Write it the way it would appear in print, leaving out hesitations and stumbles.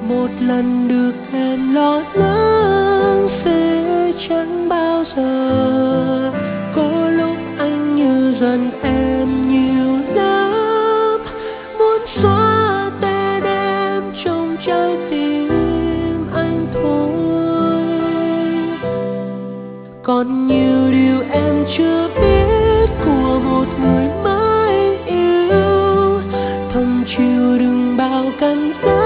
một lần được em lo lắng sẽ chẳng bao giờ. Có lúc anh như dần em nhiều lắm, muốn xóa tên em trong trái tim anh thôi. Còn nhiều điều em chưa biết của một người mới yêu, thầm chiều đừng bao cảm giác